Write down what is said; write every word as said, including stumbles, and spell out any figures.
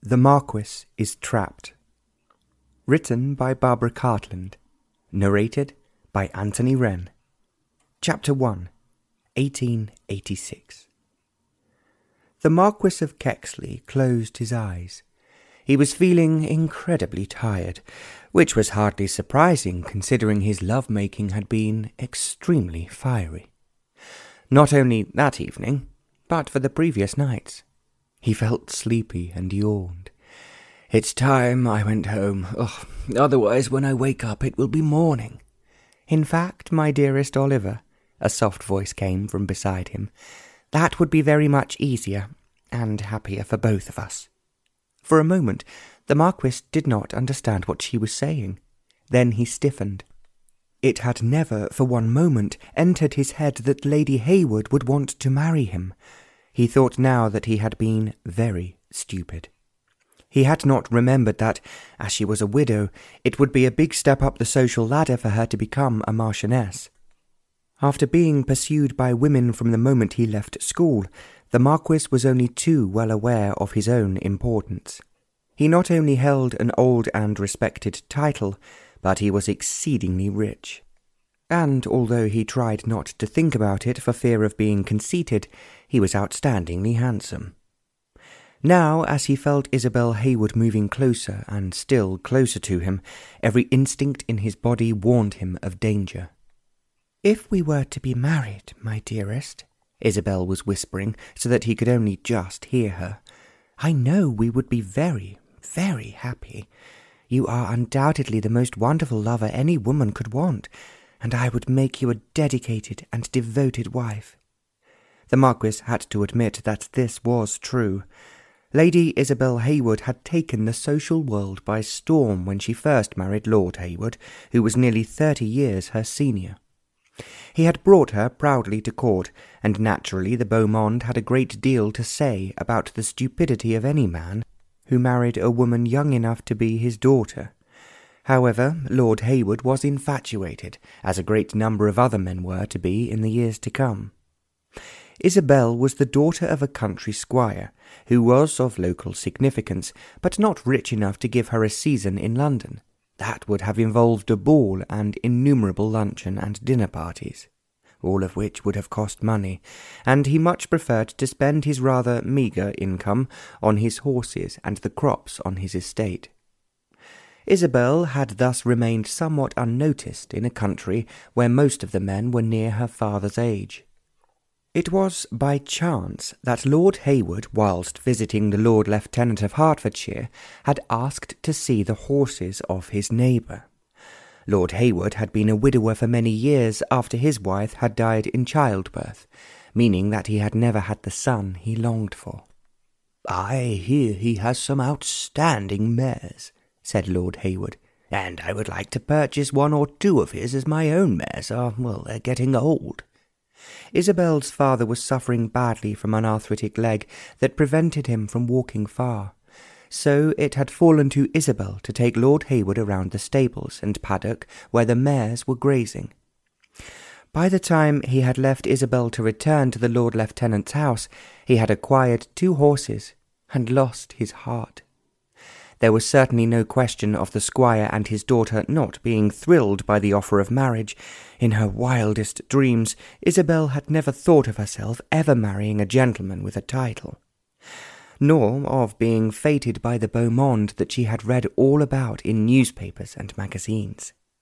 The Marquis is Trapped. Written by Barbara Cartland. Narrated by Anthony Wren. Chapter one, eighteen eighty-six. The Marquis of Kexley closed his eyes. He was feeling incredibly tired, which was hardly surprising considering his love-making had been extremely fiery. Not only that evening, but for the previous nights. He felt sleepy and yawned. "It's time I went home. Ugh, otherwise when I wake up it will be morning." "In fact, my dearest Oliver," a soft voice came from beside him, "that would be very much easier and happier for both of us." For a moment, the Marquis did not understand what she was saying. Then he stiffened. It had never for one moment entered his head that Lady Heywood would want to marry him. He thought now that he had been very stupid. He had not remembered that, as she was a widow, it would be a big step up the social ladder for her to become a marchioness. After being pursued by women from the moment he left school, the Marquis was only too well aware of his own importance. He not only held an old and respected title, but he was exceedingly rich. And although he tried not to think about it for fear of being conceited, he was outstandingly handsome. Now, as he felt Isabel Heywood moving closer and still closer to him, every instinct in his body warned him of danger. "If we were to be married, my dearest," Isabel was whispering so that he could only just hear her, "I know we would be very, very happy. You are undoubtedly the most wonderful lover any woman could want, and I would make you a dedicated and devoted wife." The Marquis had to admit that this was true. Lady Isabel Heywood had taken the social world by storm when she first married Lord Heywood, who was nearly thirty years her senior. He had brought her proudly to court, and naturally the beau monde had a great deal to say about the stupidity of any man who married a woman young enough to be his daughter. However, Lord Heywood was infatuated, as a great number of other men were to be in the years to come. Isabel was the daughter of a country squire, who was of local significance, but not rich enough to give her a season in London. That would have involved a ball and innumerable luncheon and dinner parties, all of which would have cost money, and he much preferred to spend his rather meagre income on his horses and the crops on his estate. Isabel had thus remained somewhat unnoticed in a country where most of the men were near her father's age. It was by chance that Lord Heywood, whilst visiting the Lord Lieutenant of Hertfordshire, had asked to see the horses of his neighbour. Lord Heywood had been a widower for many years after his wife had died in childbirth, meaning that he had never had the son he longed for. "I hear he has some outstanding mares," said Lord Heywood, "and I would like to purchase one or two of his, as my own mares are, well, they're getting old." Isabel's father was suffering badly from an arthritic leg that prevented him from walking far, so it had fallen to Isabel to take Lord Heywood around the stables and paddock where the mares were grazing. By the time he had left Isabel to return to the Lord Lieutenant's house, he had acquired two horses and lost his heart. There was certainly no question of the squire and his daughter not being thrilled by the offer of marriage. In her wildest dreams, Isabel had never thought of herself ever marrying a gentleman with a title, nor of being fated by the beau monde that she had read all about in newspapers and magazines.